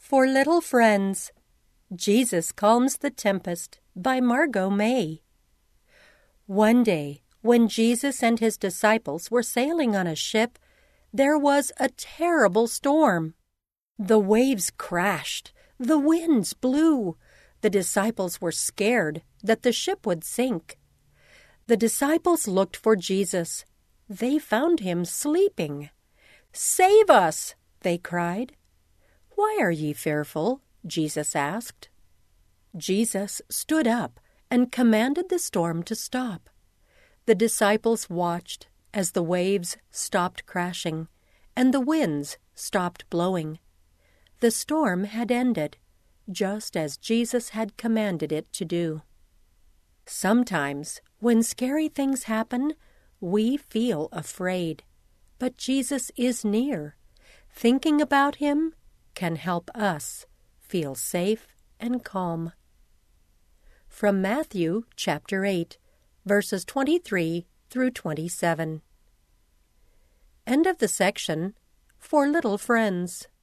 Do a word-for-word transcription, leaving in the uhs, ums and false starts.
For Little Friends, Jesus Calms the Tempest by Margot May. One day, when Jesus and his disciples were sailing on a ship, there was a terrible storm. The waves crashed, the winds blew. The disciples were scared that the ship would sink. The disciples looked for Jesus. They found him sleeping. "Save us!" they cried. "Why are ye fearful?" Jesus asked. Jesus stood up and commanded the storm to stop. The disciples watched as the waves stopped crashing and the winds stopped blowing. The storm had ended, just as Jesus had commanded it to do. Sometimes, when scary things happen, we feel afraid, but Jesus is near. Thinking about him can help us feel safe and calm. From Matthew chapter eight, verses twenty-three through twenty-seven. End of the section. For Little Friends.